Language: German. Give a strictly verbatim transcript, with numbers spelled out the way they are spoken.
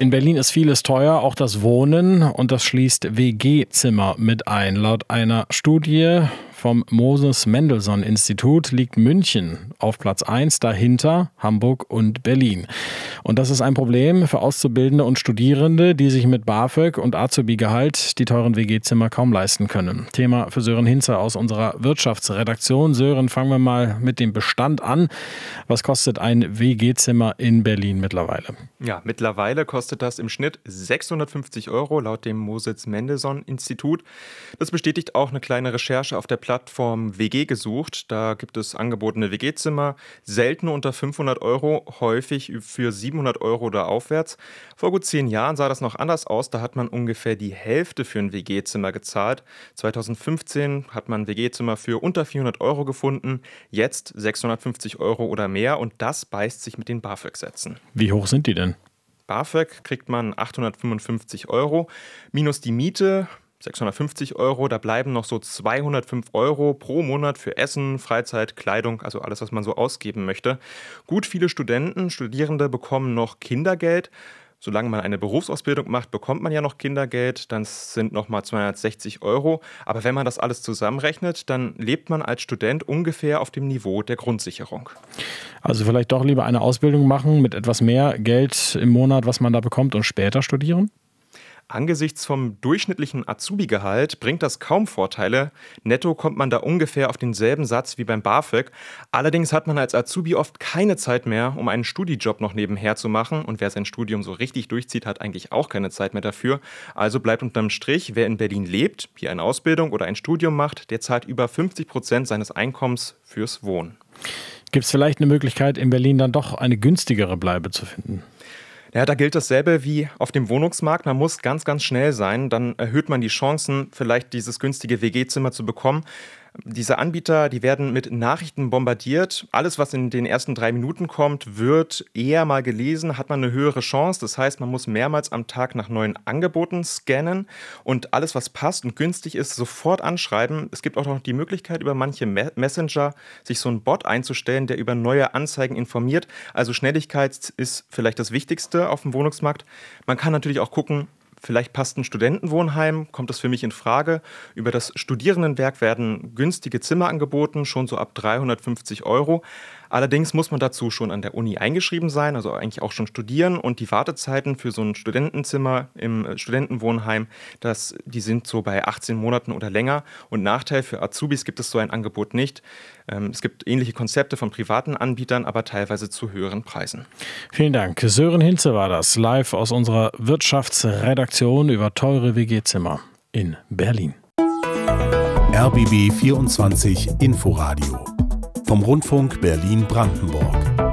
In Berlin ist vieles teuer, auch das Wohnen, und das schließt W G-Zimmer mit ein. Laut einer Studie vom Moses-Mendelssohn-Institut liegt München auf Platz eins, dahinter Hamburg und Berlin. Und das ist ein Problem für Auszubildende und Studierende, die sich mit BAföG und Azubi-Gehalt die teuren W G-Zimmer kaum leisten können. Thema für Sören Hinze aus unserer Wirtschaftsredaktion. Sören, fangen wir mal mit dem Bestand an. Was kostet ein W G-Zimmer in Berlin mittlerweile? Ja, mittlerweile kostet das im Schnitt sechshundertfünfzig Euro laut dem Moses-Mendelssohn-Institut. Das bestätigt auch eine kleine Recherche auf der Plattform W G gesucht. Da gibt es angebotene W G-Zimmer, selten unter fünfhundert Euro, häufig für siebenhundert Euro oder aufwärts. Vor gut zehn Jahren sah das noch anders aus. Da hat man ungefähr die Hälfte für ein W G-Zimmer gezahlt. zweitausendfünfzehn hat man ein W G-Zimmer für unter vierhundert Euro gefunden. Jetzt sechshundertfünfzig Euro oder mehr, und das beißt sich mit den BAföG-Sätzen. Wie hoch sind die denn? BAföG kriegt man achthundertfünfundfünfzig Euro, minus die Miete sechshundertfünfzig Euro. Da bleiben noch so zweihundertfünf Euro pro Monat für Essen, Freizeit, Kleidung, also alles, was man so ausgeben möchte. Gut viele Studenten, Studierende bekommen noch Kindergeld. Solange man eine Berufsausbildung macht, bekommt man ja noch Kindergeld. Dann sind nochmal zweihundertsechzig Euro. Aber wenn man das alles zusammenrechnet, dann lebt man als Student ungefähr auf dem Niveau der Grundsicherung. Also vielleicht doch lieber eine Ausbildung machen mit etwas mehr Geld im Monat, was man da bekommt, und später studieren? Angesichts vom durchschnittlichen Azubi-Gehalt bringt das kaum Vorteile. Netto kommt man da ungefähr auf denselben Satz wie beim BAföG. Allerdings hat man als Azubi oft keine Zeit mehr, um einen Studijob noch nebenher zu machen. Und wer sein Studium so richtig durchzieht, hat eigentlich auch keine Zeit mehr dafür. Also bleibt unterm Strich, wer in Berlin lebt, hier eine Ausbildung oder ein Studium macht, der zahlt über fünfzig Prozent seines Einkommens fürs Wohnen. Gibt es vielleicht eine Möglichkeit, in Berlin dann doch eine günstigere Bleibe zu finden? Ja, da gilt dasselbe wie auf dem Wohnungsmarkt. Man muss ganz, ganz schnell sein. Dann erhöht man die Chancen, vielleicht dieses günstige W G-Zimmer zu bekommen. Diese Anbieter, die werden mit Nachrichten bombardiert. Alles, was in den ersten drei Minuten kommt, wird eher mal gelesen, hat man eine höhere Chance. Das heißt, man muss mehrmals am Tag nach neuen Angeboten scannen und alles, was passt und günstig ist, sofort anschreiben. Es gibt auch noch die Möglichkeit, über manche Messenger sich so einen Bot einzustellen, der über neue Anzeigen informiert. Also Schnelligkeit ist vielleicht das Wichtigste auf dem Wohnungsmarkt. Man kann natürlich auch gucken, vielleicht passt ein Studentenwohnheim, kommt das für mich in Frage. Über das Studierendenwerk werden günstige Zimmer angeboten, schon so ab dreihundertfünfzig Euro. Allerdings muss man dazu schon an der Uni eingeschrieben sein, also eigentlich auch schon studieren. Und die Wartezeiten für so ein Studentenzimmer im Studentenwohnheim, das, die sind so bei achtzehn Monaten oder länger. Und Nachteil für Azubis gibt es so ein Angebot nicht. Es gibt ähnliche Konzepte von privaten Anbietern, aber teilweise zu höheren Preisen. Vielen Dank. Sören Hinze war das, live aus unserer Wirtschaftsredaktion über teure W G-Zimmer in Berlin. R B B vierundzwanzig Inforadio vom Rundfunk Berlin-Brandenburg.